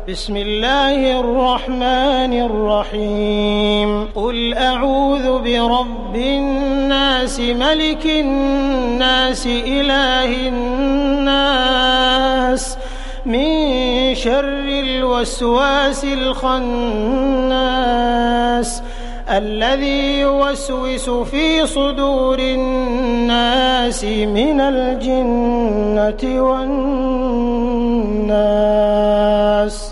بسم الله الرحمن الرحيم قل أعوذ برب الناس ملك الناس إله الناس من شر الوسواس الخناس الذي يوسوس في صدور الناس من الجنة والناس.